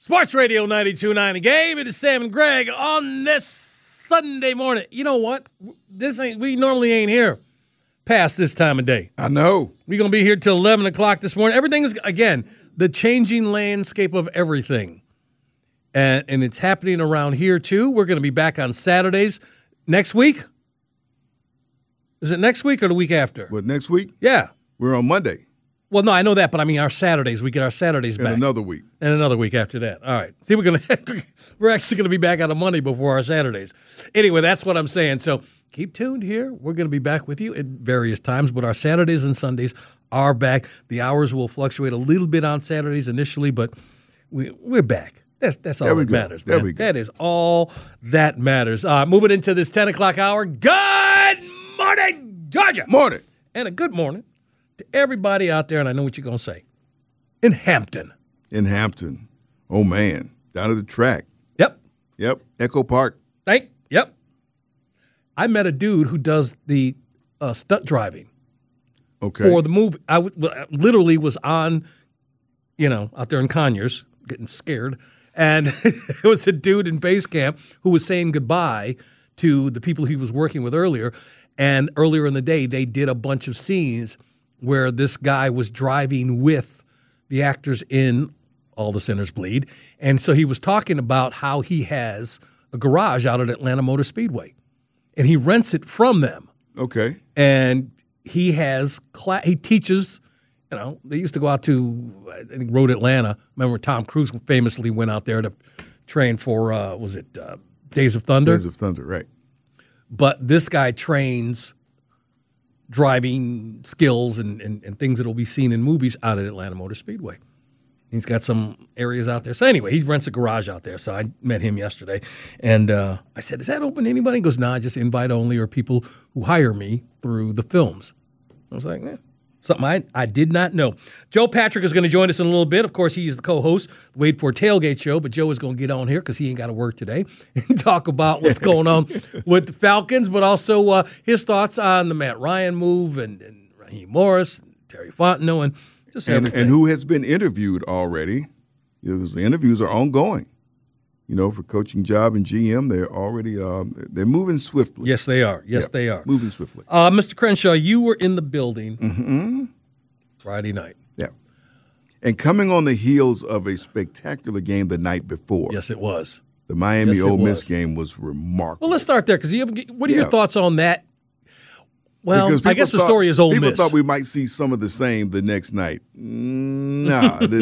Sports Radio 92.9 The Game. It is Sam and Greg on this Sunday morning. You know what? We normally ain't here past this time of day. I know. We're going to be here till 11 o'clock this morning. Everything is, again, the changing landscape of everything. And it's happening around here, too. We're going to be back on Saturdays next week. Is it next week or the week after? What, next week? Yeah. We're on Monday. Well, no, I know that, but I mean our Saturdays. We get our Saturdays back. And another week. And another week after that. All right. See, we're actually going to be back on a Monday before our Saturdays. Anyway, that's what I'm saying. So keep tuned here. We're going to be back with you at various times, but our Saturdays and Sundays are back. The hours will fluctuate a little bit on Saturdays initially, but we're back. That's all that matters, man. There we go. That is all that matters. Moving into this 10 o'clock hour, good morning, Georgia. Morning. And a good morning to everybody out there, and I know what you're going to say, in Hampton. In Hampton. Oh, man. Down at the track. Yep. Echo Park. Yep. I met a dude who does the stunt driving for the movie. I literally was on, out there in Conyers, getting scared, and it was a dude in base camp who was saying goodbye to the people he was working with earlier, and earlier in the day, they did a bunch of scenes where this guy was driving with the actors in All the Sinners Bleed. And so he was talking about how he has a garage out at Atlanta Motor Speedway. And he rents it from them. Okay. And he has he teaches, they used to go out to, I think, Road Atlanta. Remember Tom Cruise famously went out there to train for, Days of Thunder? Days of Thunder, right. But this guy trains driving skills and things that will be seen in movies out at Atlanta Motor Speedway. He's got some areas out there. So anyway, he rents a garage out there. So I met him yesterday. And I said, is that open to anybody? He goes, nah, just invite only or people who hire me through the films. I was like, something I did not know. Joe Patrick is going to join us in a little bit. Of course, he is the co-host, Wade Ford Tailgate Show, but Joe is going to get on here because he ain't got to work today and talk about what's going on with the Falcons, but also his thoughts on the Matt Ryan move and Raheem Morris, and Terry Fontenot, and just everything. And who has been interviewed already, because the interviews are ongoing. For coaching job and GM, they're already they're moving swiftly. Yes, they are. They are. Moving swiftly. Mr. Crenshaw, you were in the building Friday night. Yeah. And coming on the heels of a spectacular game the night before. Yes, it was. The Miami-Ole Miss game was remarkable. Well, let's start there, because what are your thoughts on that? Well, I guess the story is Ole Miss. People thought we might see some of the same the next night. No, but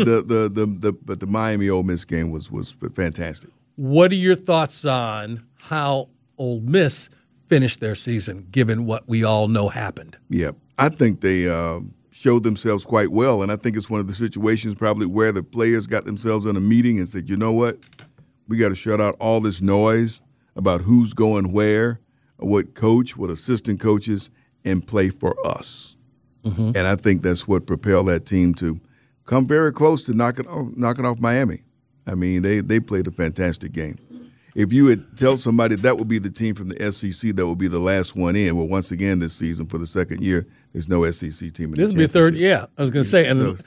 the Miami-Ole Miss game was fantastic. What are your thoughts on how Ole Miss finished their season, given what we all know happened? Yeah, I think they showed themselves quite well, and I think it's one of the situations probably where the players got themselves in a meeting and said, you know what, we got to shut out all this noise about who's going where, what coach, what assistant coaches, and play for us. Mm-hmm. And I think that's what propelled that team to come very close to knocking off Miami. I mean, they played a fantastic game. If you would tell somebody that would be the team from the SEC that would be the last one in, well, once again this season for the second year, there's no SEC team in the championship. This will be a third, yeah. I was going to say,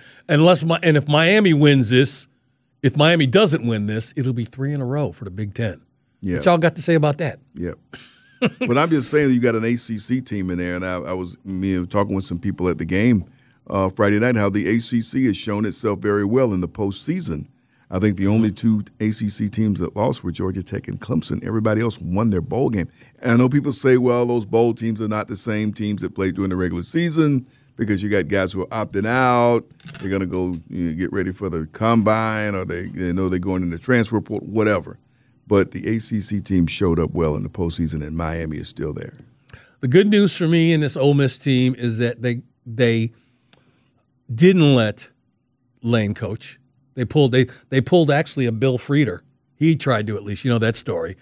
and if Miami wins this, if Miami doesn't win this, it'll be 3 in a row for the Big Ten. Yeah. What y'all got to say about that? Yeah. But I'm just saying you got an ACC team in there, and I was talking with some people at the game Friday night how the ACC has shown itself very well in the postseason. I think the only 2 ACC teams that lost were Georgia Tech and Clemson. Everybody else won their bowl game. And I know people say, well, those bowl teams are not the same teams that played during the regular season because you got guys who are opting out. They're going to go get ready for the combine, or they know they're going in the transfer portal, whatever. But the ACC team showed up well in the postseason, and Miami is still there. The good news for me in this Ole Miss team is that they didn't let Lane coach. They pulled actually a Bill Frieder. He tried to, at least, that story,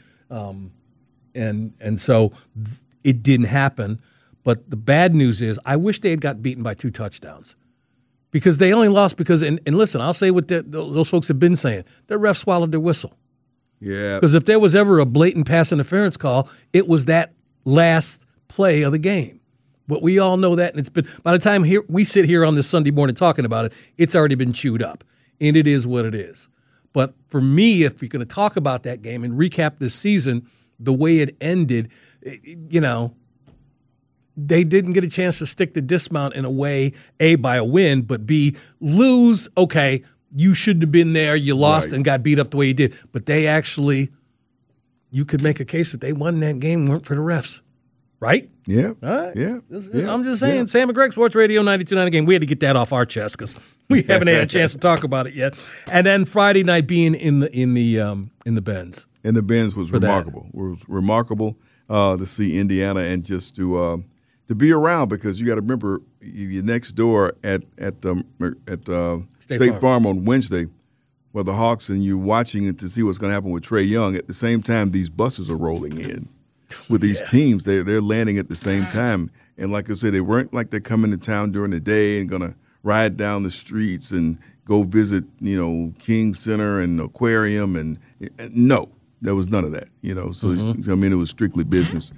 and so it didn't happen. But the bad news is, I wish they had got beaten by 2 touchdowns, because they only lost because. And listen, I'll say what those folks have been saying. Their ref swallowed their whistle. Yeah. Because if there was ever a blatant pass interference call, it was that last play of the game. But we all know that, and it's been by the time we sit here on this Sunday morning talking about it, it's already been chewed up, and it is what it is. But for me, if you're going to talk about that game and recap this season, the way it ended, they didn't get a chance to stick the dismount in a way, A, by a win, but B, lose, okay, you shouldn't have been there, you lost and got beat up the way you did. But they actually, you could make a case that they won that game, weren't for the refs. Right? Yeah. All right. Yeah. I'm just saying, Sam and Greg, Sports Radio 92.9 Game. We had to get that off our chest because we haven't had a chance to talk about it yet. And then Friday night being in the Benz. And the Benz was remarkable. It was remarkable to see Indiana and just to be around, because you got to remember, you're next door at State Farm on Wednesday, where the Hawks, and you're watching it to see what's going to happen with Trae Young. At the same time, these buses are rolling in with these teams. They're landing at the same time. And like I said, they weren't like they're coming to town during the day and going to ride down the streets and go visit, King Center and Aquarium. And no, there was none of that, So, it was strictly business.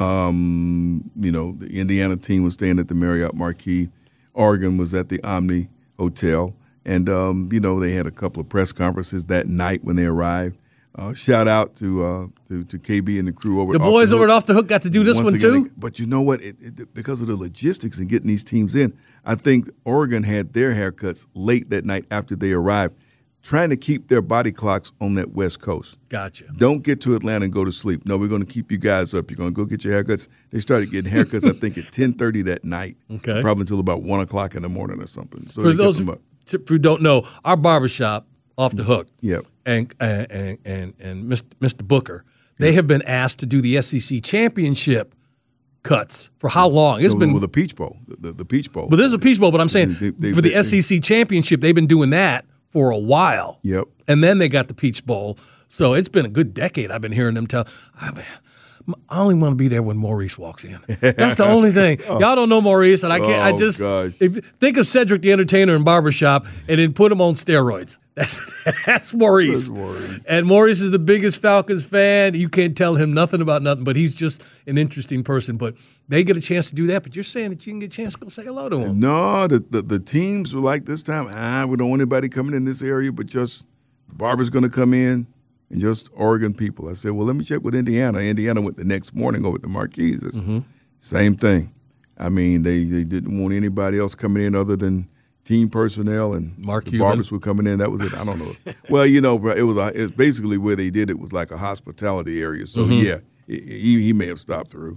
The Indiana team was staying at the Marriott Marquis. Oregon was at the Omni Hotel. And, they had a couple of press conferences that night when they arrived. Shout out to KB and the crew over. The boys over at Off the Hook got to do this one too. But you know what? Because of the logistics and getting these teams in, I think Oregon had their haircuts late that night after they arrived, trying to keep their body clocks on that West Coast. Gotcha. Don't get to Atlanta and go to sleep. No, we're going to keep you guys up. You're going to go get your haircuts. They started getting haircuts, I think, at 10:30 that night. Okay. Probably until about 1 o'clock in the morning or something. So for those who don't know, our barbershop, Off the Hook. Yep. And Mr. Booker, they have been asked to do the SEC championship cuts for how long? It's been with the Peach Bowl, the Peach Bowl. But there's a Peach Bowl. But I'm saying for the SEC championship, they've been doing that for a while. Yep. And then they got the Peach Bowl. So it's been a good decade. I've been hearing them tell. I only want to be there when Maurice walks in. That's the only thing. Y'all don't know Maurice, and I can't. Think of Cedric the Entertainer in Barbershop, and then put him on steroids. That's Maurice. And Maurice is the biggest Falcons fan. You can't tell him nothing about nothing, but he's just an interesting person. But they get a chance to do that. But you're saying that you can get a chance to go say hello to him. No, the teams were like this time, we don't want anybody coming in this area, but just Barber's going to come in. And just Oregon people. I said, well, let me check with Indiana. Indiana went the next morning over at the Marquis. Same thing. I mean, they didn't want anybody else coming in other than team personnel, and the Barbers were coming in. That was it. I don't know. Well, it was basically where they did it was like a hospitality area. So, he may have stopped through.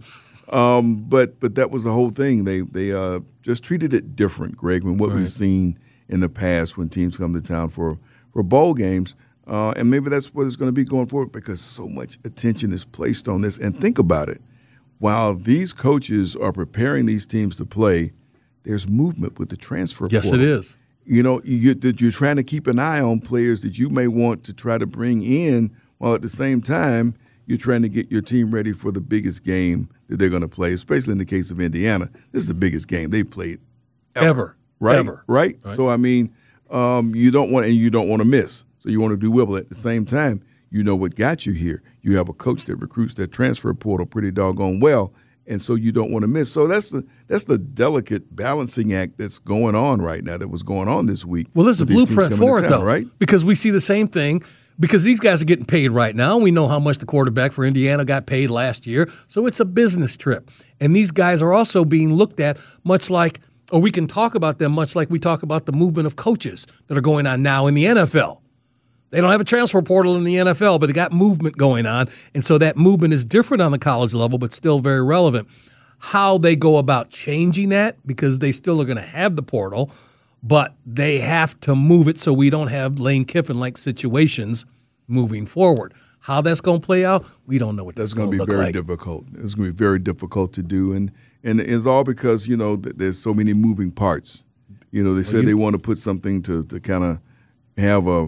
But that was the whole thing. They just treated it different, Greg, than what we've seen in the past when teams come to town for bowl games. And maybe that's what it's going to be going forward, because so much attention is placed on this. And think about it. While these coaches are preparing these teams to play, there's movement with the transfer portal. Yes, it is. You're trying to keep an eye on players that you may want to try to bring in, while at the same time you're trying to get your team ready for the biggest game that they're going to play, especially in the case of Indiana. This is the biggest game they played ever. Right? Ever. Right? So, I mean, you don't want to miss. So you want to do well, but at the same time, you know what got you here. You have a coach that recruits that transfer portal pretty doggone well, and so you don't want to miss. So that's the delicate balancing act that's going on right now, that was going on this week. Well, there's a blueprint for it, though, right? Because we see the same thing, because these guys are getting paid right now. We know how much the quarterback for Indiana got paid last year, so it's a business trip. And these guys are also being looked at much like, or we can talk about them much like we talk about the movement of coaches that are going on now in the NFL. They don't have a transfer portal in the NFL, but they got movement going on. And so that movement is different on the college level, but still very relevant. How they go about changing that, because they still are going to have the portal, but they have to move it so we don't have Lane Kiffin-like situations moving forward. How that's going to play out, we don't know what that's going to look like. That's going to be very difficult. It's going to be very difficult to do. And it's all because, there's so many moving parts. They said they want to put something to kind of have a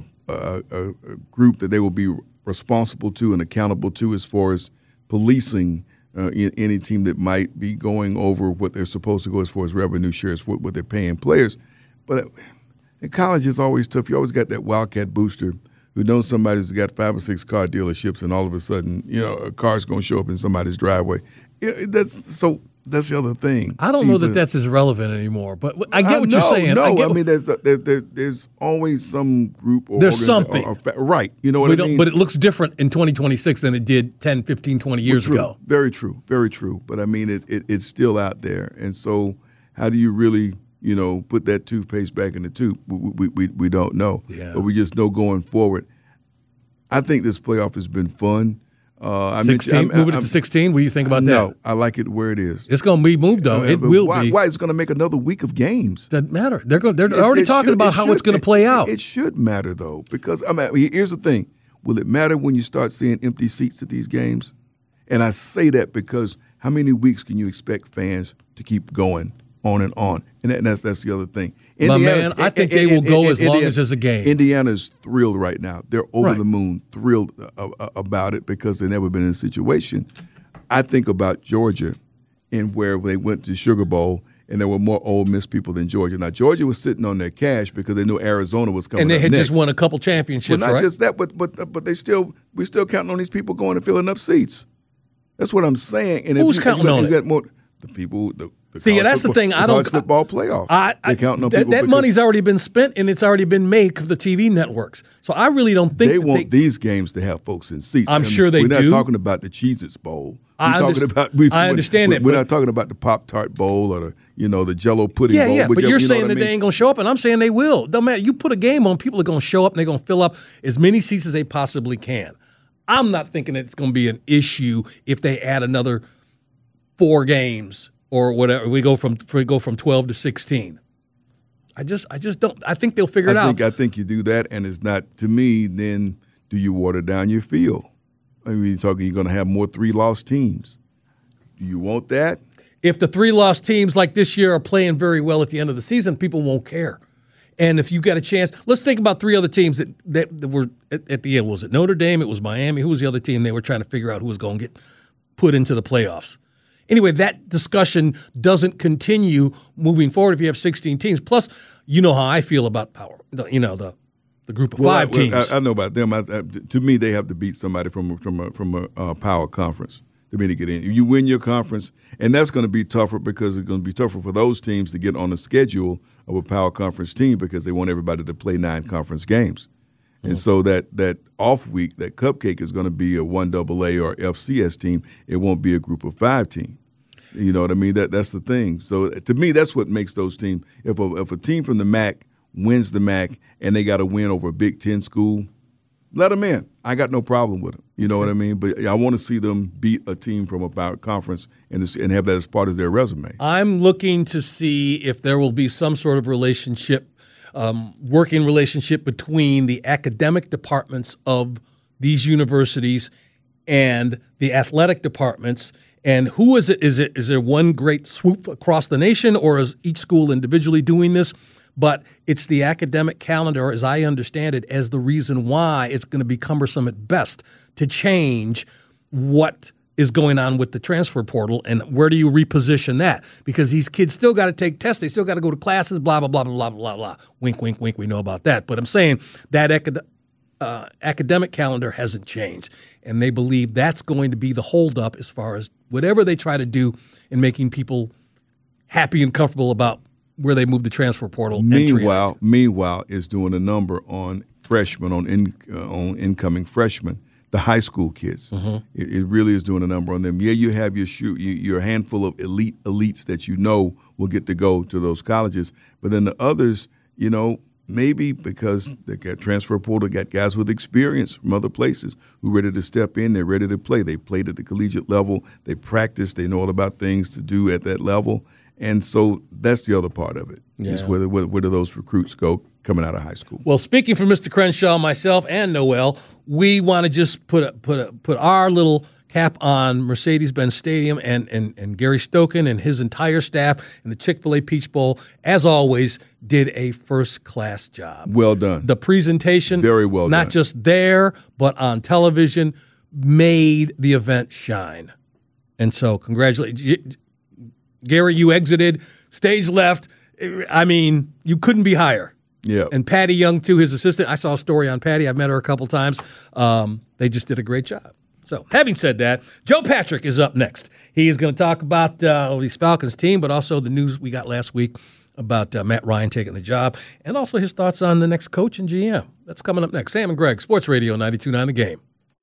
group that they will be responsible to and accountable to as far as policing any team that might be going over what they're supposed to go as far as revenue shares, what they're paying players. But in college, it's always tough. You always got that wildcat booster who knows somebody who's got 5 or 6 car dealerships, and all of a sudden, a car's going to show up in somebody's driveway. That's the other thing. I don't know that that's as relevant anymore, but I get what you're saying. No, I mean, there's always some group or there's something. Right. You know what I mean? But it looks different in 2026 than it did 10, 15, 20 years ago. Very true. Very true. But, I mean, it's still out there. And so how do you really, put that toothpaste back in the tube? We don't know. Yeah. But we just know going forward. I think this playoff has been fun. 16, moving it to 16. What do you think about that? No, I like it where it is. It's going to be moved, though. It will be. Why? It's going to make another week of games. Doesn't matter. They're already talking about how it's going to play out. It should matter, though, because here's the thing. Will it matter when you start seeing empty seats at these games? And I say that because how many weeks can you expect fans to keep going on and on? And that's the other thing. I think they will go as long as there's a game. Indiana's thrilled right now. They're over the moon, thrilled about it because they've never been in a situation. I think about Georgia and where they went to Sugar Bowl and there were more Ole Miss people than Georgia. Now, Georgia was sitting on their cash because they knew Arizona was coming. And they had next. just won a couple championships, not just that, but we're still counting on these people going and filling up seats. That's what I'm saying. And who's counting on it? You got more the people. See, that's the thing. College football playoff. They're counting on people. That money's already been spent, and it's already been made for the TV networks. So I really don't think they want these games to have folks in seats. I'm sure they do. We're not talking about the Cheez-Its Bowl. I understand that. We're not talking about the Pop-Tart Bowl or the Jell-O pudding bowl. Yeah, but you're saying that they ain't going to show up, and I'm saying they will. No matter, you put a game on, people are going to show up, and they're going to fill up as many seats as they possibly can. I'm not thinking that it's going to be an issue if they add another 4 games or whatever. We go from 12 to 16. I just don't. I think they'll figure it out. I think you do that, and it's not, to me, then do you water down your field? I mean, you're going to have more 3-loss teams. Do you want that? If the 3-loss teams like this year are playing very well at the end of the season, people won't care. And if you got a chance, let's think about 3 other teams that were at the end. Was it Notre Dame? It was Miami. Who was the other team? They were trying to figure out who was going to get put into the playoffs. Anyway, that discussion doesn't continue moving forward if you have 16 teams. Plus, you know how I feel about power. The group of 5 teams. I know about them. To me, they have to beat somebody from a power conference to be to get in. You win your conference, and that's going to be tougher because it's going to be tougher for those teams to get on the schedule of a power conference team because they want everybody to play 9 conference games. Mm-hmm. And so that off week, that cupcake is going to be a 1AA or FCS team. It won't be a group of 5 team. You know what I mean? That's the thing. So to me, that's what makes those teams. If a team from the MAC wins the MAC and they got to win over a Big Ten school, let them in. I got no problem with them. You know what I mean? But I want to see them beat a team from a power conference and have that as part of their resume. I'm looking to see if there will be some sort of relationship, working relationship between the academic departments of these universities and the athletic departments. And who is it? Is there one great swoop across the nation, or is each school individually doing this? But it's the academic calendar, as I understand it, as the reason why it's going to be cumbersome at best to change what is going on with the transfer portal and where do you reposition that? Because these kids still got to take tests. They still got to go to classes, blah, blah, blah, blah, blah, blah. Wink, wink, wink. We know about that. But I'm saying that academic calendar hasn't changed, and they believe that's going to be the holdup as far as whatever they try to do in making people happy and comfortable about where they move the transfer portal. Meanwhile, is doing a number on freshmen, on incoming freshmen, the high school kids. Mm-hmm. It really is doing a number on them. Yeah, you have your handful of elites that will get to go to those colleges, but then the others, maybe because they got transfer portal, got guys with experience from other places who are ready to step in, they're ready to play. They played at the collegiate level, they practice, they know all about things to do at that level. And so that's the other part of it, is where do those recruits go coming out of high school. Well, speaking for Mr. Crenshaw, myself, and Noel, we want to just put our little cap on Mercedes-Benz Stadium and Gary Stokan and his entire staff and the Chick-fil-A Peach Bowl, as always, did a first-class job. Well done. The presentation, very well done. Not just there, but on television, made the event shine. And so congratulations. Gary, you exited, stage left. I mean, you couldn't be higher. Yeah. And Patty Young, too, his assistant. I saw a story on Patty. I've met her a couple times. They just did a great job. So, having said that, Joe Patrick is up next. He is going to talk about these Falcons team, but also the news we got last week about Matt Ryan taking the job, and also his thoughts on the next coach and GM. That's coming up next. Sam and Greg, Sports Radio 92.9 The Game.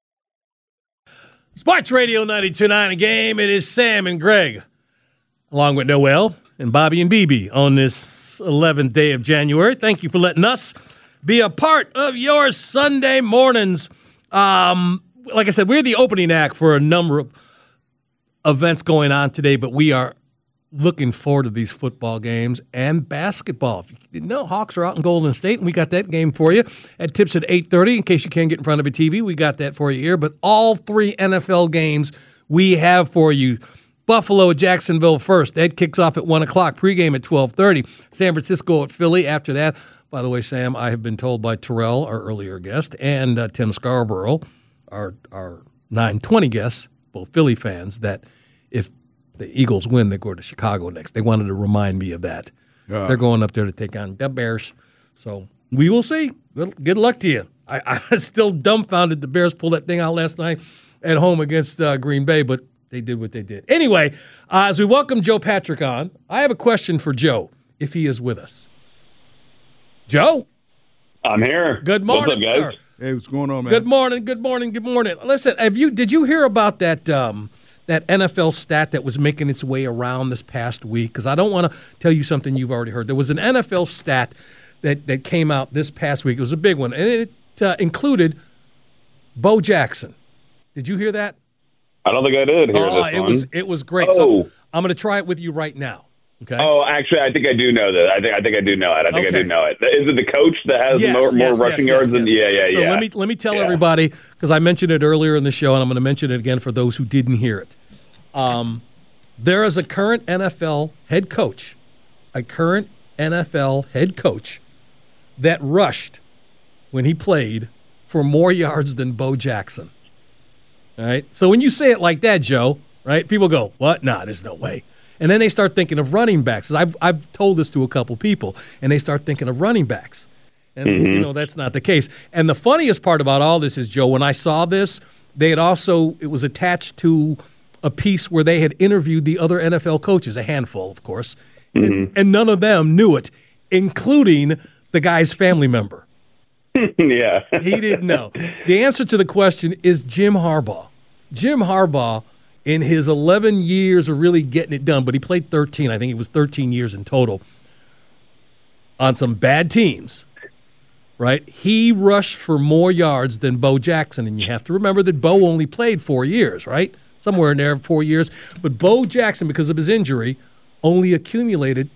Sports Radio 92.9 The Game. It is Sam and Greg, along with Noel and Bobby and BB on this 11th day of January. Thank you for letting us be a part of your Sunday mornings. Like I said, we're the opening act for a number of events going on today, but we are looking forward to these football games and basketball. If you didn't know, Hawks are out in Golden State, and we got that game for you. At tips at 8:30, in case you can't get in front of a TV, we got that for you here. But all three NFL games we have for you. Buffalo at Jacksonville first. That kicks off at 1 o'clock. Pregame at 12:30. San Francisco at Philly after that. By the way, Sam, I have been told by Terrell, our earlier guest, and Tim Scarborough, our 920 guests, both Philly fans, that if the Eagles win, they go to Chicago next. They wanted to remind me of that. They're going up there to take on the Bears. So we will see. Good luck to you. I was still dumbfounded the Bears pulled that thing out last night at home against Green Bay, but they did what they did. Anyway, as we welcome Joe Patrick on, I have a question for Joe, if he is with us. Joe? I'm here. Good morning, what's up, sir. guys? Hey, what's going on, man? Good morning. Listen, did you hear about that that NFL stat that was making its way around this past week? Because I don't want to tell you something you've already heard. There was an NFL stat that came out this past week. It was a big one, and it included Bo Jackson. Did you hear that? I don't think I did hear this one. It was great. So I'm going to try it with you right now. Okay. Oh, actually, I think I do know that. I think I do know it. I do know it. Is it the coach that has more rushing yards than? Yeah. So let me tell everybody, because I mentioned it earlier in the show, and I'm going to mention it again for those who didn't hear it. There is a current NFL head coach, that rushed when he played for more yards than Bo Jackson. All right. So when you say it like that, Joe, right? People go, "What? Nah, there's no way." And then they start thinking of running backs. I've told this to a couple people, and they start thinking of running backs. And, that's not the case. And the funniest part about all this is, Joe, when I saw this, it was attached to a piece where they had interviewed the other NFL coaches, a handful, of course, and none of them knew it, including the guy's family member. Yeah. He didn't know. The answer to the question is Jim Harbaugh. Jim Harbaugh, in his 11 years of really getting it done, but he played 13. I think it was 13 years in total on some bad teams, right? He rushed for more yards than Bo Jackson, and you have to remember that Bo only played 4 years, right? Somewhere in there, 4 years. But Bo Jackson, because of his injury, only accumulated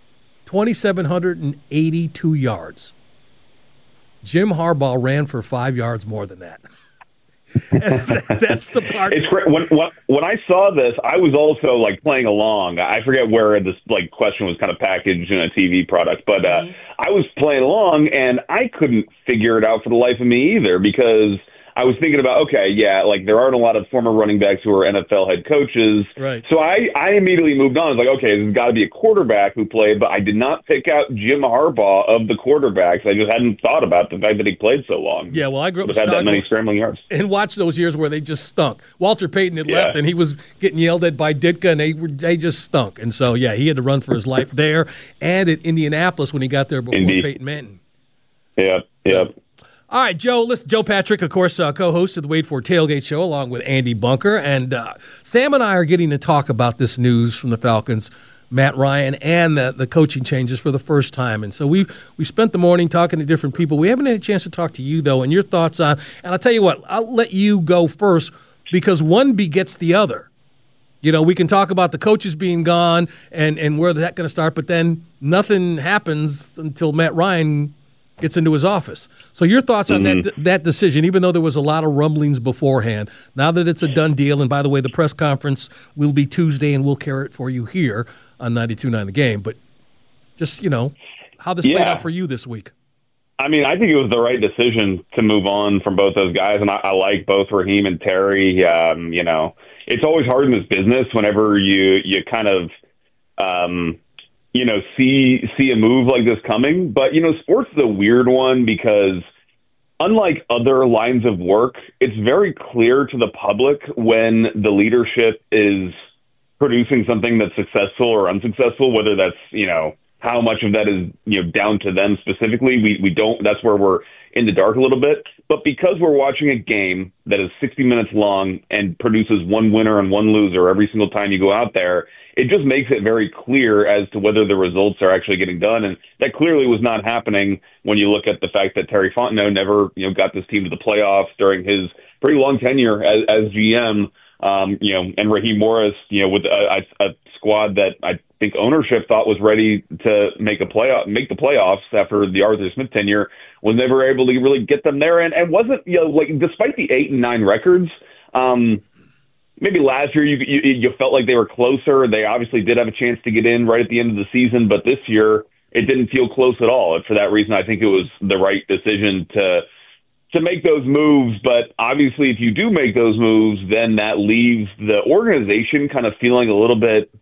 2,782 yards. Jim Harbaugh ran for 5 yards more than that. That's the part. It's great. When I saw this, I was also playing along. I forget where this question was kind of packaged in a TV product, but I was playing along and I couldn't figure it out for the life of me either, because I was thinking about, there aren't a lot of former running backs who are NFL head coaches. Right. So I immediately moved on. I was like, okay, there's got to be a quarterback who played, but I did not pick out Jim Harbaugh of the quarterbacks. I just hadn't thought about the fact that he played so long. Yeah, well, I grew up with that many scrambling yards. And watched those years where they just stunk. Walter Payton had left, and he was getting yelled at by Ditka, and they just stunk. And so, he had to run for his life there and at Indianapolis when he got there before Peyton Manning. Yep. All right, Joe. Listen, Joe Patrick, of course, co-host of the Wade Ford Tailgate Show, along with Andy Bunker. And Sam and I are getting to talk about this news from the Falcons, Matt Ryan, and the coaching changes for the first time. And so we spent the morning talking to different people. We haven't had a chance to talk to you, though, and your thoughts on. And I'll tell you what, I'll let you go first, because one begets the other. We can talk about the coaches being gone and where that's going to start, but then nothing happens until Matt Ryan gets into his office. So your thoughts on that decision, even though there was a lot of rumblings beforehand, now that it's a done deal, and by the way, the press conference will be Tuesday, and we'll carry it for you here on 92.9 The Game, but just, how this played out for you this week. I mean, I think it was the right decision to move on from both those guys, and I like both Raheem and Terry. It's always hard in this business whenever you kind of see a move like this coming. But, sports is a weird one because unlike other lines of work, it's very clear to the public when the leadership is producing something that's successful or unsuccessful, whether that's, how much of that is, down to them specifically. We don't, that's where we're in the dark a little bit. But because we're watching a game that is 60 minutes long and produces one winner and one loser every single time you go out there, it just makes it very clear as to whether the results are actually getting done. And that clearly was not happening when you look at the fact that Terry Fontenot never, got this team to the playoffs during his pretty long tenure as GM. And Raheem Morris, with a squad that I think ownership thought was ready to make the playoffs after the Arthur Smith tenure, was never able to really get them there, and wasn't, despite the 8-9 records, maybe last year you felt like they were closer. They obviously did have a chance to get in right at the end of the season, but this year it didn't feel close at all. And for that reason, I think it was the right decision to make those moves. But obviously, if you do make those moves, then that leaves the organization kind of feeling a little bit,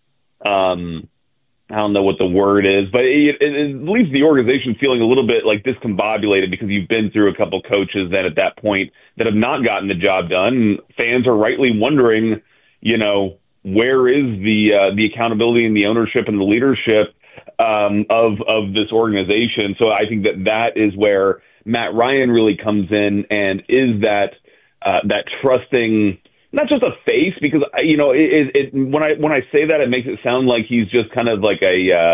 I don't know what the word is, but it leaves the organization feeling a little bit like discombobulated because you've been through a couple coaches then at that point that have not gotten the job done. And fans are rightly wondering, where is the accountability and the ownership and the leadership of this organization? So I think that is where Matt Ryan really comes in and is that trusting, not just a face, because when I say that, it makes it sound like he's just kind of like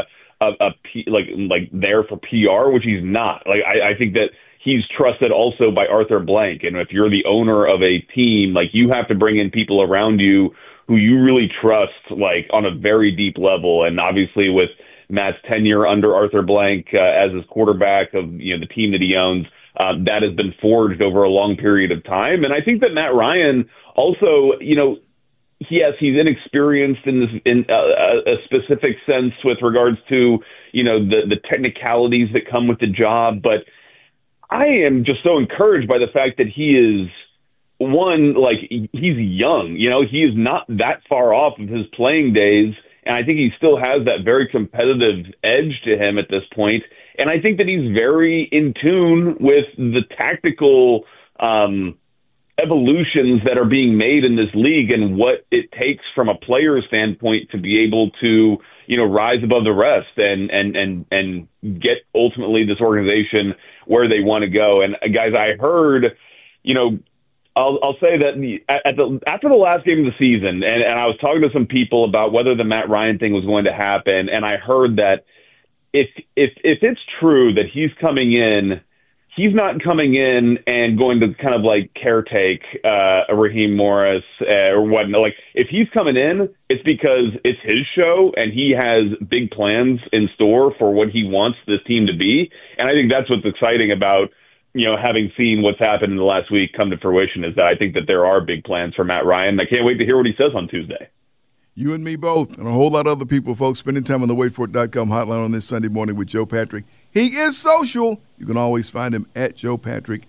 like there for PR, which he's not. Like I think that he's trusted also by Arthur Blank, and if you're the owner of a team, like you have to bring in people around you who you really trust, like on a very deep level. And obviously with Matt's tenure under Arthur Blank as his quarterback of the team that he owns, that has been forged over a long period of time. And I think that Matt Ryan also, yes, he's inexperienced in a specific sense with regards to, the technicalities that come with the job. But I am just so encouraged by the fact that he is, one, like he's young, he is not that far off of his playing days. And I think he still has that very competitive edge to him at this point. And I think that he's very in tune with the tactical evolutions that are being made in this league and what it takes from a player's standpoint to be able to, rise above the rest and get ultimately this organization where they want to go. And guys, I heard, I'll say that after the last game of the season, and I was talking to some people about whether the Matt Ryan thing was going to happen, and I heard that if it's true that he's coming in, he's not coming in and going to kind of like caretake a Raheem Morris or whatnot. Like if he's coming in, it's because it's his show and he has big plans in store for what he wants this team to be. And I think that's what's exciting about, having seen what's happened in the last week come to fruition, is that I think that there are big plans for Matt Ryan. I can't wait to hear what he says on Tuesday. You and me both, and a whole lot of other people, folks, spending time on the waitforit.com hotline on this Sunday morning with Joe Patrick. He is social. You can always find him at Joe Patrick,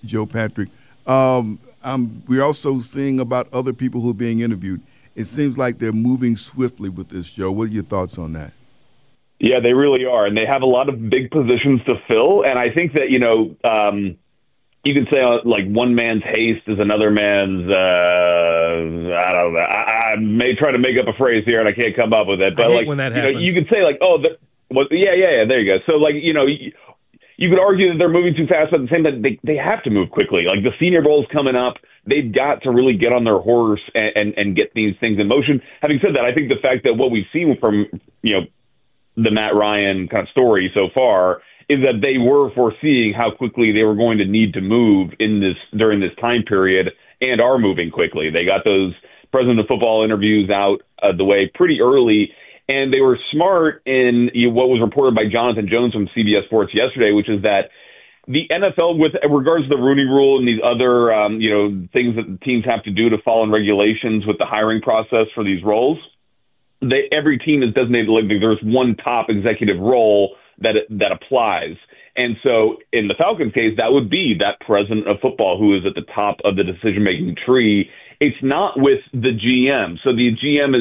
We're also seeing about other people who are being interviewed. It seems like they're moving swiftly with this, Joe. What are your thoughts on that? Yeah, they really are, and they have a lot of big positions to fill. And I think that, you can say like one man's haste is another man's, I don't know. I may try to make up a phrase here and I can't come up with it, but like, when that happens. You could say like, yeah, there you go. So like, you could argue that they're moving too fast, but at the same time, they have to move quickly. Like the Senior Bowl is coming up. They've got to really get on their horse and get these things in motion. Having said that, I think the fact that what we've seen from, the Matt Ryan kind of story so far is that they were foreseeing how quickly they were going to need to move during this time period and are moving quickly. They got those President of Football interviews out of the way pretty early, and they were smart in what was reported by Jonathan Jones from CBS Sports yesterday, which is that the NFL, with regards to the Rooney Rule and these other things that the teams have to do to follow in regulations with the hiring process for these roles, every team is designated like there's one top executive role that applies. And so in the Falcons case, that would be that president of football who is at the top of the decision-making tree. It's not with the GM. So the GM is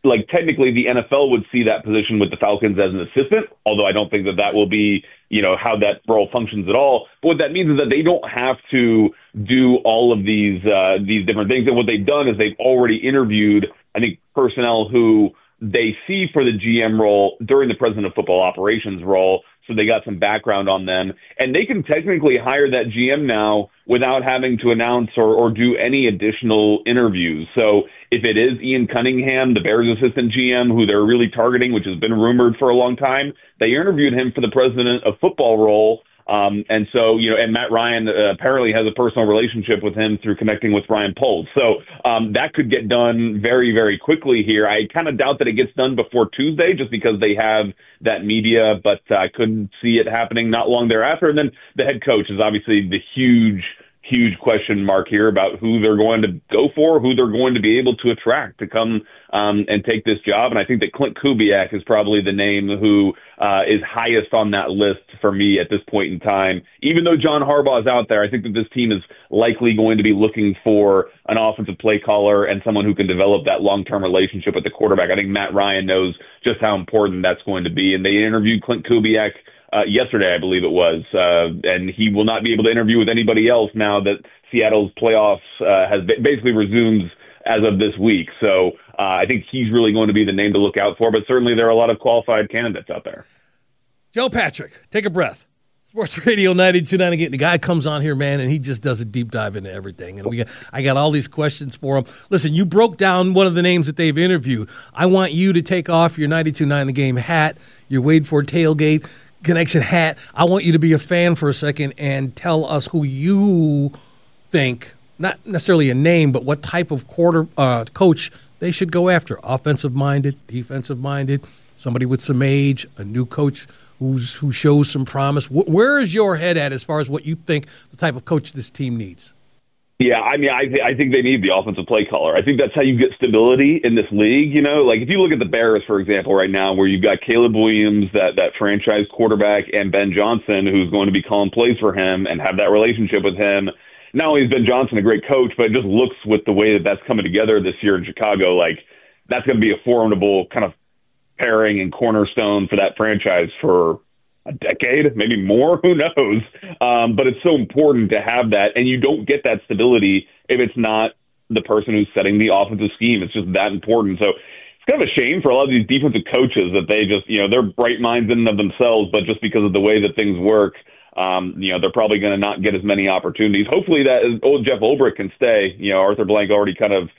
like technically the NFL would see that position with the Falcons as an assistant, although I don't think that will be, how that role functions at all. But what that means is that they don't have to do all of these different things. And what they've done is they've already interviewed, I think, personnel who they see for the GM role during the president of football operations role. So they got some background on them, and they can technically hire that GM now without having to announce or do any additional interviews. So if it is Ian Cunningham, the Bears assistant GM, who they're really targeting, which has been rumored for a long time, they interviewed him for the president of football role. And so, and Matt Ryan apparently has a personal relationship with him through connecting with Ryan Poles. So that could get done very, very quickly here. I kind of doubt that it gets done before Tuesday just because they have that media, but I couldn't see it happening not long thereafter. And then the head coach is obviously the huge question mark here about who they're going to go for, who they're going to be able to attract to come and take this job. And I think that Clint Kubiak is probably the name who is highest on that list for me at this point in time. Even though John Harbaugh is out there, I think that this team is likely going to be looking for an offensive play caller and someone who can develop that long-term relationship with the quarterback. I think Matt Ryan knows just how important that's going to be. And they interviewed Clint Kubiak yesterday, I believe it was, and he will not be able to interview with anybody else now that Seattle's playoffs has basically resumes as of this week. So I think he's really going to be the name to look out for, but certainly there are a lot of qualified candidates out there. Joe Patrick, take a breath. Sports Radio 92.9 again. The guy comes on here, man, and he just does a deep dive into everything. And I got all these questions for him. Listen, you broke down one of the names that they've interviewed. I want you to take off your 92.9 The Game hat, your Wade Ford Tailgate Connection hat. I want you to be a fan for a second and tell us who you think, not necessarily a name, but what type of coach they should go after. Offensive-minded, defensive-minded, somebody with some age, a new coach who shows some promise. Where is your head at as far as what you think the type of coach this team needs? Yeah, I mean, I think they need the offensive play caller. I think that's how you get stability in this league. Like if you look at the Bears, for example, right now, where you've got Caleb Williams, that franchise quarterback, and Ben Johnson, who's going to be calling plays for him and have that relationship with him. Not only is Ben Johnson a great coach, but it just looks with the way that that's coming together this year in Chicago, like that's going to be a formidable kind of pairing and cornerstone for that franchise for a decade, maybe more, who knows? But it's so important to have that, and you don't get that stability if it's not the person who's setting the offensive scheme. It's just that important. So it's kind of a shame for a lot of these defensive coaches that they just, they're bright minds in and of themselves, but just because of the way that things work, they're probably going to not get as many opportunities. Hopefully that old Jeff Ulbrich can stay. Arthur Blank already kind of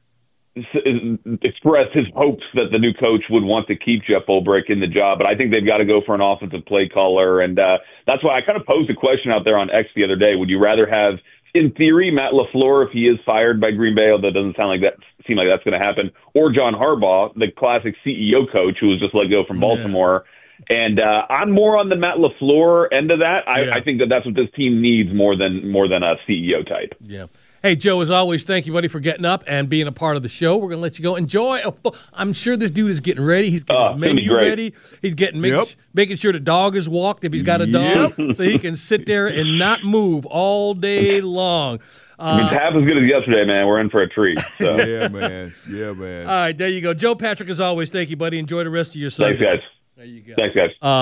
expressed his hopes that the new coach would want to keep Jeff Ulbrich in the job, but I think they've got to go for an offensive play caller, and that's why I kind of posed a question out there on X the other day. Would you rather have, in theory, Matt LaFleur if he is fired by Green Bay, although it doesn't seem like that's going to happen, or John Harbaugh, the classic CEO coach who was just let go from Baltimore? Yeah. And I'm more on the Matt LaFleur end of that. I think that's what this team needs more than a CEO type. Yeah. Hey, Joe, as always, thank you, buddy, for getting up and being a part of the show. We're going to let you go. Enjoy. I'm sure this dude is getting ready. He's getting his menu ready. He's getting making sure the dog is walked if he's got a dog, so he can sit there and not move all day long. It's half as good as yesterday, man. We're in for a treat. So. Yeah, man. All right, there you go. Joe Patrick, as always, thank you, buddy. Enjoy the rest of your Sunday. Thanks, guys. There you go. Thanks,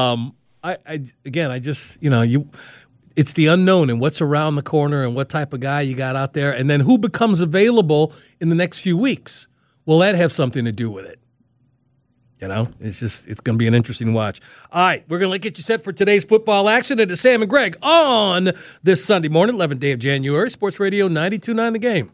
guys. I just it's the unknown and what's around the corner and what type of guy you got out there, and then who becomes available in the next few weeks. Will that have something to do with it? It's going to be an interesting watch. All right, we're going to get you set for today's football action. It is Sam and Greg on this Sunday morning, 11th day of January, Sports Radio 92.9 The Game.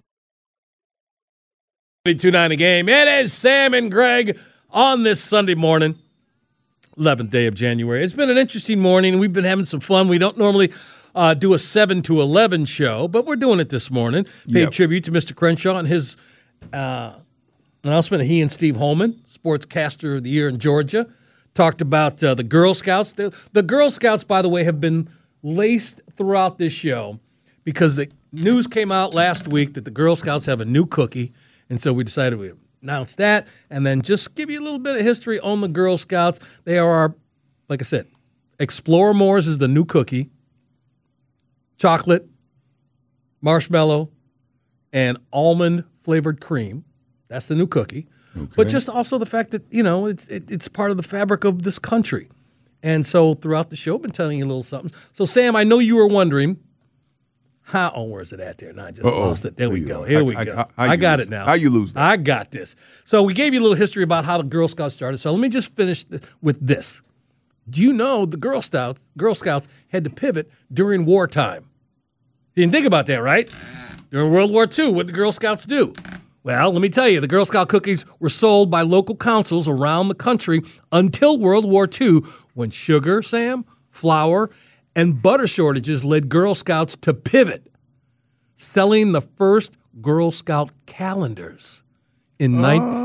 92.9 The Game. It is Sam and Greg on this Sunday morning, 11th day of January. It's been an interesting morning. We've been having some fun. We don't normally do a 7 to 11 show, but we're doing it this morning. Paid tribute to Mr. Crenshaw and his announcement. He and Steve Holman, Sportscaster of the Year in Georgia, talked about the Girl Scouts. The Girl Scouts, by the way, have been laced throughout this show because the news came out last week that the Girl Scouts have a new cookie, and so we decided we announce that, and then just give you a little bit of history on the Girl Scouts. They are, like I said, Explore More's is the new cookie, chocolate, marshmallow, and almond-flavored cream. That's the new cookie. but just also the fact that, it's part of the fabric of this country. And so throughout the show, I've been telling you a little something. So, Sam, I know you were wondering where's it at there? No, I just lost it. There we go. Here we go. I got it now. How you lose that? I got this. So we gave you a little history about how the Girl Scouts started. So let me just finish with this. Do you know the Girl Scouts had to pivot during wartime? You didn't think about that, right? During World War II, what did the Girl Scouts do? Well, let me tell you, the Girl Scout cookies were sold by local councils around the country until World War II, when sugar, Sam, flour, and butter shortages led Girl Scouts to pivot, selling the first Girl Scout calendars in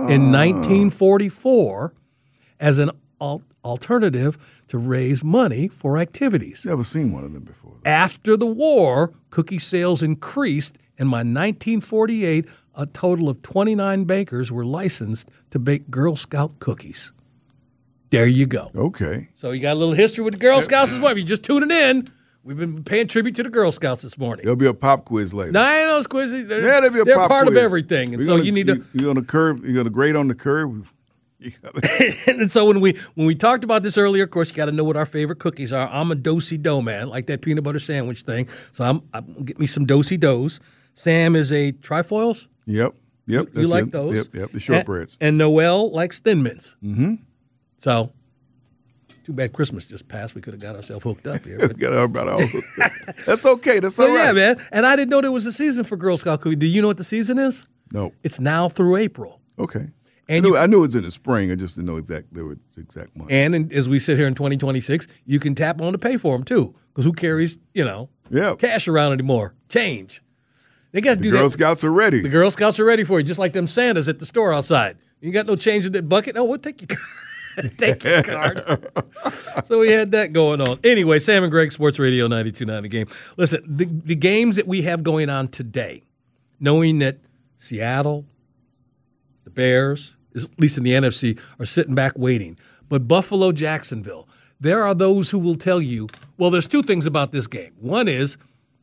1944 as an alternative to raise money for activities. Never seen one of them before. After the war, cookie sales increased, and by 1948, a total of 29 bakers were licensed to bake Girl Scout cookies. There you go. Okay. So you got a little history with the Girl Scouts as well. If you're just tuning in, we've been paying tribute to the Girl Scouts this morning. There'll be a pop quiz later. No, I know those quizzes. There'll be a they're pop part quiz. of everything. And so you need to. You're on the curve. You're going to grade on the curve. And so when we talked about this earlier, of course, you got to know what our favorite cookies are. I'm a do-si-do man, like that peanut butter sandwich thing. So I'm get me some do-si-dos. Sam is a trifoils. Yep. You like those? Yep. The shortbreads. And Noelle likes Thin Mints. Mm-hmm. So, too bad Christmas just passed. We could have got ourselves hooked up here. Got everybody all hooked up. That's okay. That's all right. Yeah, man. And I didn't know there was a season for Girl Scout cookies. Do you know what the season is? No. It's now through April. Okay. And I knew it was in the spring. I just didn't know the exact month. And as we sit here in 2026, you can tap on to pay for them too. Because who carries, cash around anymore? Change. They got to do that. The Girl Scouts are ready. The Girl Scouts are ready for you, just like them Santas at the store outside. You got no change in that bucket? No, we'll take your card. Take your card. So we had that going on. Anyway, Sam and Greg, Sports Radio 92.9 The Game. Listen, the games that we have going on today, knowing that Seattle, the Bears, at least in the NFC, are sitting back waiting. But Buffalo, Jacksonville, there are those who will tell you, well, there's two things about this game. One is,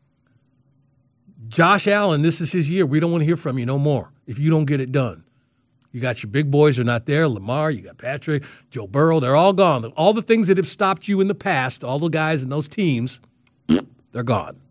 Josh Allen, this is his year. We don't want to hear from you no more if you don't get it done. You got your big boys are not there. Lamar, you got Patrick, Joe Burrow. They're all gone. All the things that have stopped you in the past, all the guys in those teams, they're gone.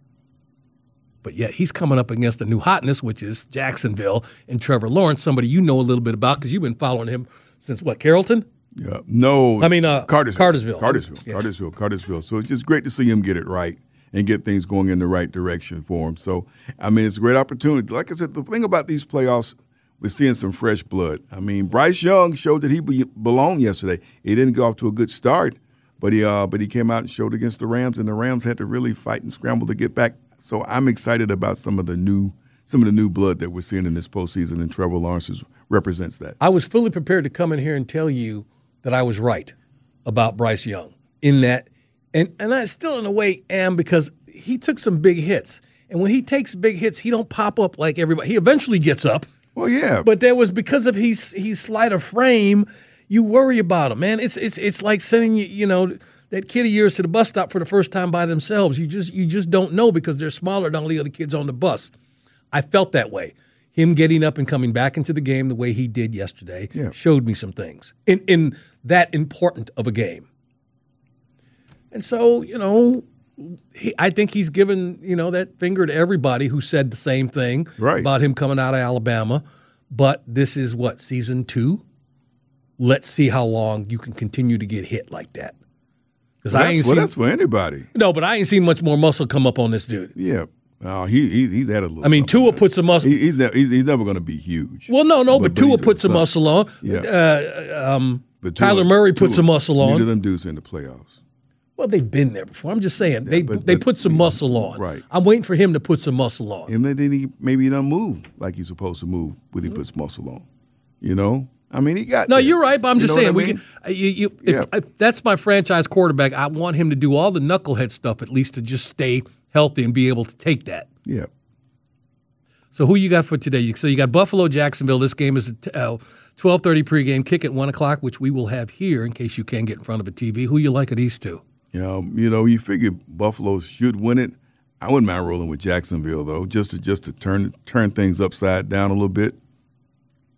But yet he's coming up against the new hotness, which is Jacksonville and Trevor Lawrence, somebody you know a little bit about because you've been following him since, Carrollton? Yeah. No. I mean, Cartersville. Yeah. Cartersville. So it's just great to see him get it right and get things going in the right direction for him. So, I mean, it's a great opportunity. Like I said, the thing about these playoffs, we're seeing some fresh blood. I mean, Bryce Young showed that he belonged yesterday. He didn't go off to a good start, but he came out and showed against the Rams, and the Rams had to really fight and scramble to get back. So I'm excited about some of the new blood that we're seeing in this postseason, and Trevor Lawrence represents that. I was fully prepared to come in here and tell you that I was right about Bryce Young in that, and I still in a way am, because he took some big hits, and when he takes big hits, he don't pop up like everybody. He eventually gets up. Well, yeah, but there was, because of he's slight of frame, you worry about him, man. It's like sending that kid of yours to the bus stop for the first time by themselves. You just don't know because they're smaller than all the other kids on the bus. I felt that way. Him getting up and coming back into the game the way he did yesterday showed me some things in that important of a game. And so, I think he's given, that finger to everybody who said the same thing about him coming out of Alabama. But this is season 2? Let's see how long you can continue to get hit like that. That's for anybody. No, but I ain't seen much more muscle come up on this dude. Yeah. He's had a little. I mean, Tua puts some muscle. He's never going to be huge. Well, no, but Tua puts some muscle on. Yeah. But Kyler Murray puts some muscle on. Neither of them dudes in the playoffs. Well, they've been there before. I'm just saying they put some muscle on. Right. I'm waiting for him to put some muscle on. And then maybe he doesn't move like he's supposed to move when he puts muscle on. I mean, he got. No, there. You're right, but I'm just saying if that's my franchise quarterback. I want him to do all the knucklehead stuff at least to just stay healthy and be able to take that. Yeah. So who you got for today? So you got Buffalo, Jacksonville. This game is a 12:30 pregame. Kick at 1 o'clock, which we will have here in case you can't get in front of a TV. Who you like of these two? You figure Buffalo should win it. I wouldn't mind rolling with Jacksonville though, just to turn things upside down a little bit.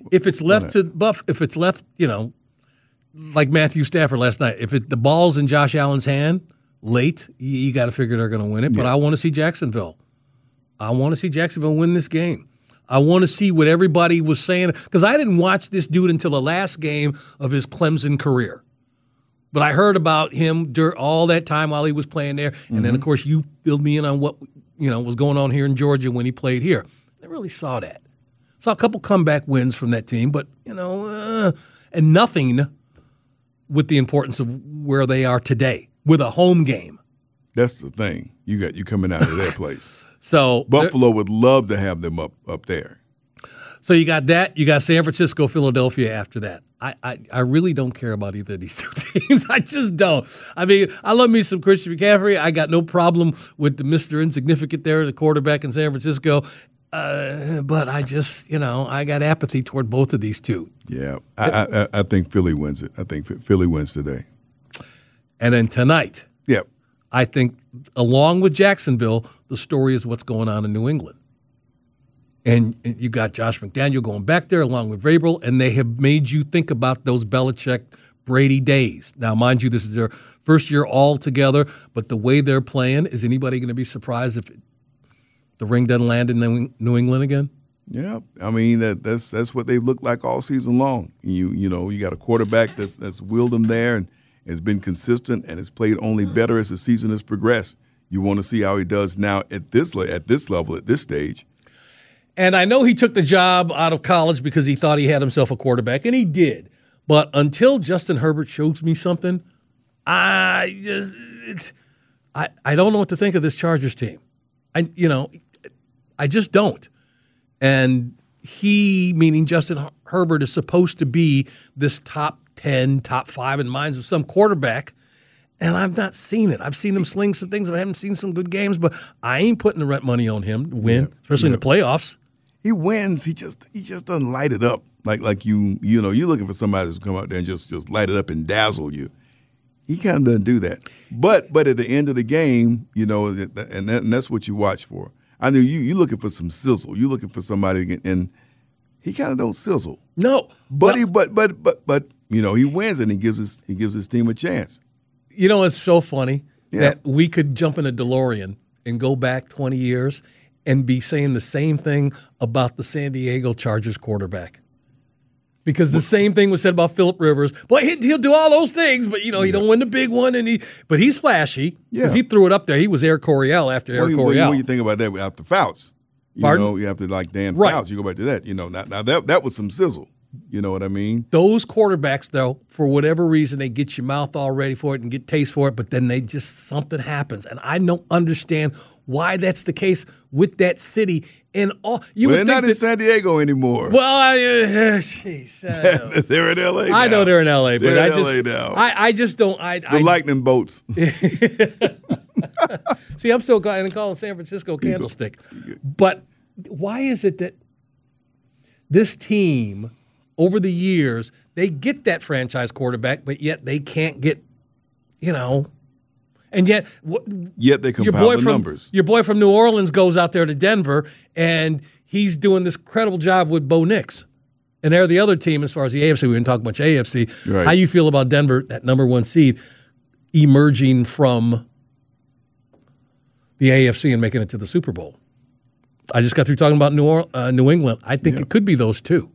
if it's left to Buff, if it's left, like Matthew Stafford last night, if the ball's in Josh Allen's hand late, you got to figure they're going to win it. But I want to see Jacksonville. I want to see Jacksonville win this game. I want to see what everybody was saying, because I didn't watch this dude until the last game of his Clemson career. But I heard about him during all that time while he was playing there. And then, of course, you filled me in on what was going on here in Georgia when he played here. I really saw that. Saw a couple comeback wins from that team, but, and nothing with the importance of where they are today with a home game. That's the thing. You coming out of their place. So Buffalo would love to have them up there. So you got that. You got San Francisco, Philadelphia after that. I really don't care about either of these two teams. I just don't. I mean, I love me some Christian McCaffrey. I got no problem with the Mr. Insignificant there, the quarterback in San Francisco. But I just, I got apathy toward both of these two. Yeah, I think Philly wins it. I think Philly wins today. And then tonight, yep. I think along with Jacksonville, the story is what's going on in New England. And you got Josh McDaniel going back there along with Vrabel, and they have made you think about those Belichick-Brady days. Now, mind you, this is their first year all together, but the way they're playing, is anybody going to be surprised if the ring doesn't land in New England again? Yeah, I mean that's what they've looked like all season long. You got a quarterback that's wheeled them there and has been consistent and has played only better as the season has progressed. You want to see how he does now at this level, at this stage. And I know he took the job out of college because he thought he had himself a quarterback, and he did. But until Justin Herbert shows me something, I don't know what to think of this Chargers team. I just don't. And he, meaning Justin Herbert, is supposed to be this top 10, top 5 in minds of some quarterback, and I've not seen it. I've seen him sling some things, but I haven't seen some good games, but I ain't putting the rent money on him to win, especially in the playoffs. He wins. He just doesn't light it up like you're looking for somebody to come out there and just light it up and dazzle you. He kind of doesn't do that. But at the end of the game, and that's what you watch for. I know you're looking for some sizzle. You're looking for somebody, and he kind of don't sizzle. No, but he wins and he gives his team a chance. It's so funny that we could jump in a DeLorean and go back 20 years and be saying the same thing about the San Diego Chargers quarterback. Because the same thing was said about Phillip Rivers. Boy, he'll do all those things, but he don't win the big one. But he's flashy because he threw it up there. He was Air Coryell after Air Coryell. When you think about that after Fouts, you have to like Dan Fouts. You go back to that. Now that was some sizzle. You know what I mean? Those quarterbacks, though, for whatever reason, they get your mouth all ready for it and get taste for it, but then something happens. And I don't understand why that's the case with that city. And they're not in San Diego anymore. Well, jeez. They're in L.A. now. I know they're in L.A., but I just don't. The lightning bolts. See, I'm still calling San Francisco Candlestick. But why is it that this team, over the years, they get that franchise quarterback, but yet they can't get, and yet they compile the numbers. Your boy from New Orleans goes out there to Denver, and he's doing this incredible job with Bo Nix. And they're the other team as far as the AFC. We didn't talk much AFC. Right. How you feel about Denver, that number 1 seed, emerging from the AFC and making it to the Super Bowl? I just got through talking about New England. I think it could be those two.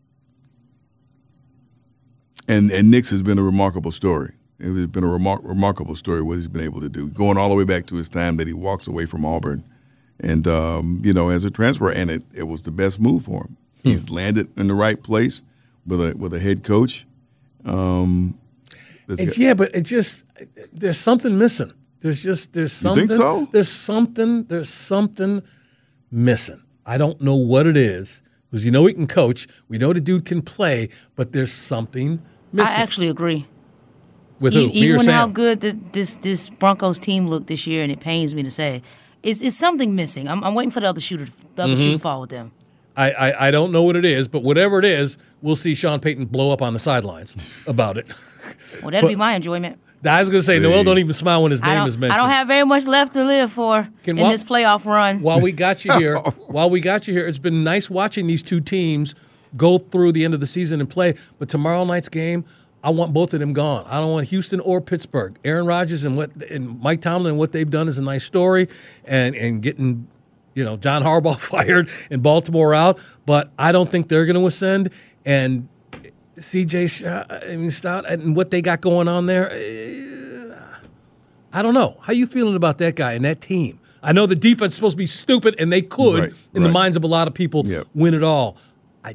And Nix has been a remarkable story. It has been a remarkable story what he's been able to do, going all the way back to his time that he walks away from Auburn, and as a transfer, and it was the best move for him. He's landed in the right place with a head coach. But it just there's something missing. There's something. You think so? There's something missing. I don't know what it is, because he can coach. We know the dude can play, but there's something missing. I actually agree. With who? Even how good this Broncos team looked this year, and it pains me to say, it's something missing. I'm waiting for the other shoe to fall with them. I don't know what it is, but whatever it is, we'll see Sean Payton blow up on the sidelines about it. Well, that'd be my enjoyment. I was going to say, Noel don't even smile when his name is mentioned. I don't have very much left to live for in this playoff run. While we got you here, it's been nice watching these two teams go through the end of the season and play. But tomorrow night's game, I want both of them gone. I don't want Houston or Pittsburgh. Aaron Rodgers and Mike Tomlin, what they've done is a nice story, and getting John Harbaugh fired and Baltimore out. But I don't think they're going to ascend. And CJ Stroud and what they got going on there, I don't know. How you feeling about that guy and that team? I know the defense is supposed to be stupid, and they could, in the minds of a lot of people, win it all. I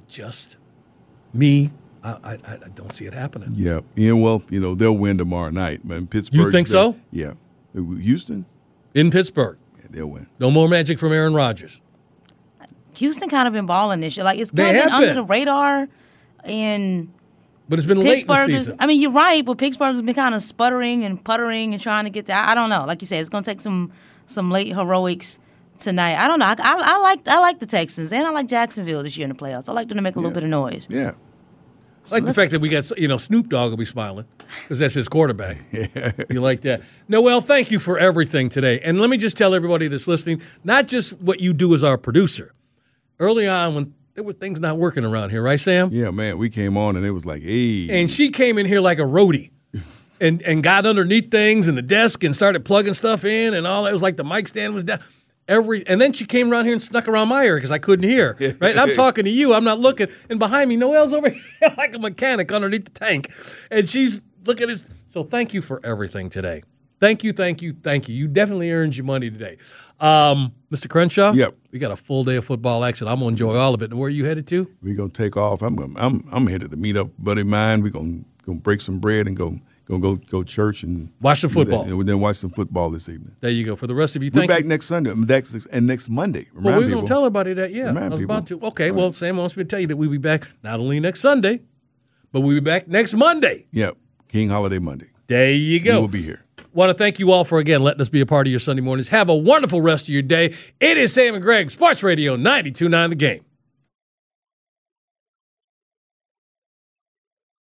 don't see it happening. Yeah. Well, they'll win tomorrow night. Man, Pittsburgh. You think so? Yeah. Houston? In Pittsburgh. Yeah, they'll win. No more magic from Aaron Rodgers. Houston kind of been balling this year. Like, it's kind of been under the radar. But it's been late in the season. I mean, you're right, but Pittsburgh has been kind of sputtering and puttering and trying to get that. I don't know. Like you said, it's going to take some late heroics tonight. I don't know. I like the Texans, and I like Jacksonville this year in the playoffs. I like them to make a little bit of noise. Yeah. I like the fact that we got, Snoop Dogg will be smiling because that's his quarterback. You like that? Noel, thank you for everything today. And let me just tell everybody that's listening, not just what you do as our producer. Early on when there were things not working around here, right, Sam? Yeah, man. We came on and it was like, hey. And she came in here like a roadie and got underneath things and the desk and started plugging stuff in and all that. It was like the mic stand was down. And then she came around here and snuck around my ear because I couldn't hear. Right? And I'm talking to you. I'm not looking. And behind me, Noel's over here like a mechanic underneath the tank. And she's looking at this. So thank you for everything today. Thank you. You definitely earned your money today. Mr. Crenshaw? Yep. We got a full day of football action. I'm going to enjoy all of it. And where are you headed to? We're going to take off. I'm headed to meet up with a buddy of mine. We're going to break some bread and go church and watch some football. And then watch some football this evening. There you go. For the rest of you, we're back next Sunday and next Monday. Well, we're going to tell everybody that, yeah. Remind I was people. about to. Okay, well, Sam wants me to tell you that we'll be back not only next Sunday, but we'll be back next Monday. Yep. King Holiday Monday. There you go. We will be here. Want to thank you all for, again, letting us be a part of your Sunday mornings. Have a wonderful rest of your day. It is Sam and Greg, Sports Radio 92.9 The Game.